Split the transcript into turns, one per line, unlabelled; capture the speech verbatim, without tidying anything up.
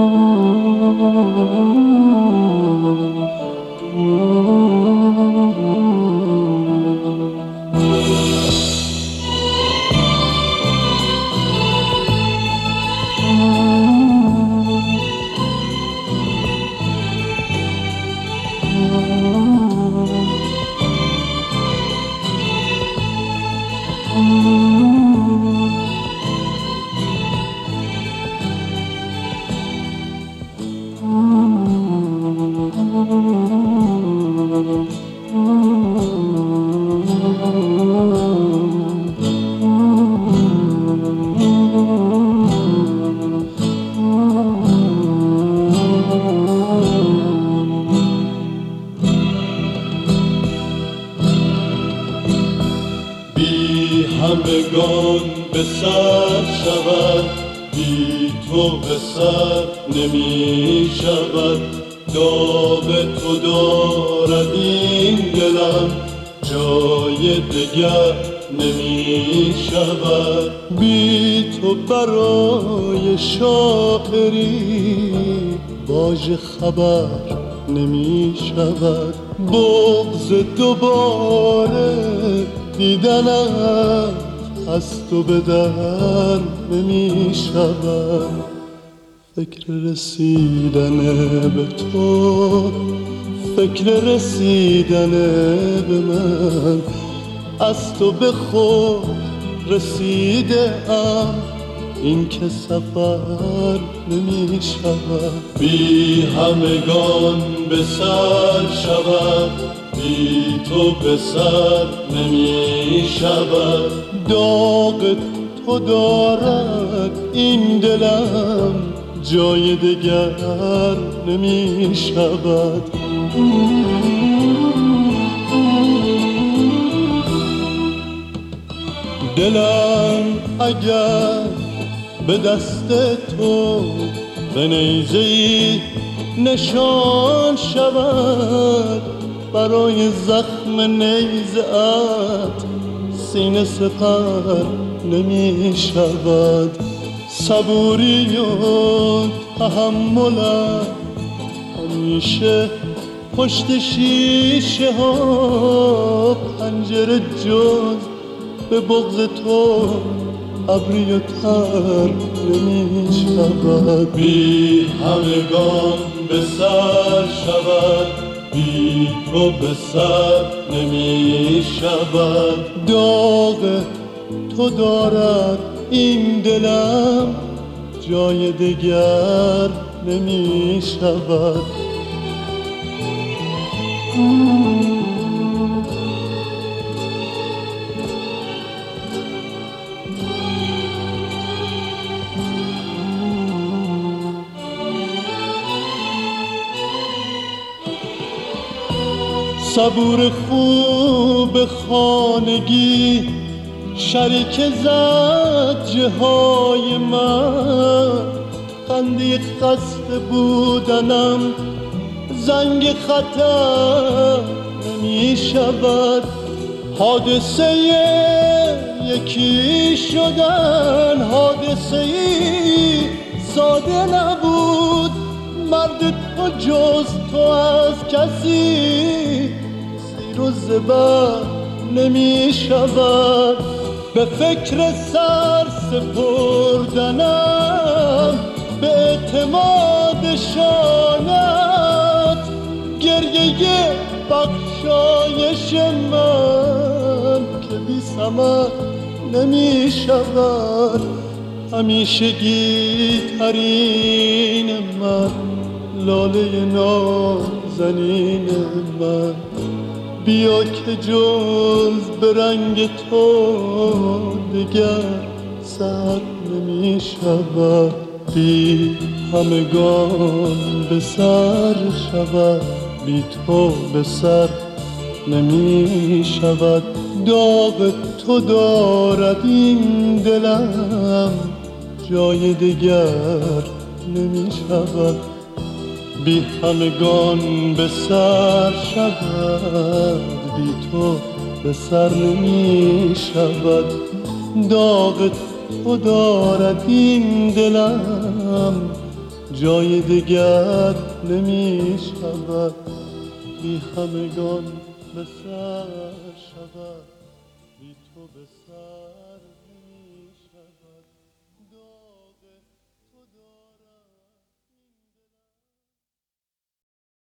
همگان به سر شود، بی تو به سر نمی شود. داغ تو دارد این دلم، جای دگر نمی شود. بی تو برای شاعری باژ خبر نمی شود. بغض دوباره دیدنم از تو به در نمی شود. فکر رسیدن به تو، فکر رسیدن به من، از تو به خود رسیده ام، این که سفر نمی شود.
بی همگان به سر شود، بی تو به سر نمی شود.
داغ تو دارد این دلم، جای دگر نمی شود. دلم اگر به دست تو به نیزه‌ای نشان شود، برای زخم نیزه‌ات سینه سپر نمی شود. صبوری و تحملم همیشه پشت شیشه ها، پنجره جز به بغض تو ابری و تر نمی شود.
بی همگان به سر شود، بی تو به سر نمی شود.
داغ تو دارد این دلم، جای دگر نمی شود. صبور خوب خانگی شریک زجه های من، خنده خسته بودنم زنگ خطر نمی شود. حادثه یکی شدن حادثه ساده نبود، مرد تو جز تو از کسی زیر و زبر نمی شود. به فکر سر سپردنم به اعتماد شانت، گریه بخشایش من که بی ثمر نمی شود. همیشگی ترین من، لاله نازنین من، بیا که جز به رنگ تو دگر سر نمی شود. بی همگان به سر شود، بی تو به سر نمی شود. داغ تو دارد این دلم، جای دگر نمی شود. بی همگان به سر شود، بی تو به سر نمی شود. داغ تو دارد این دلم، جای دگر نمی شود، بی همگان به سر شود، بی تو به سر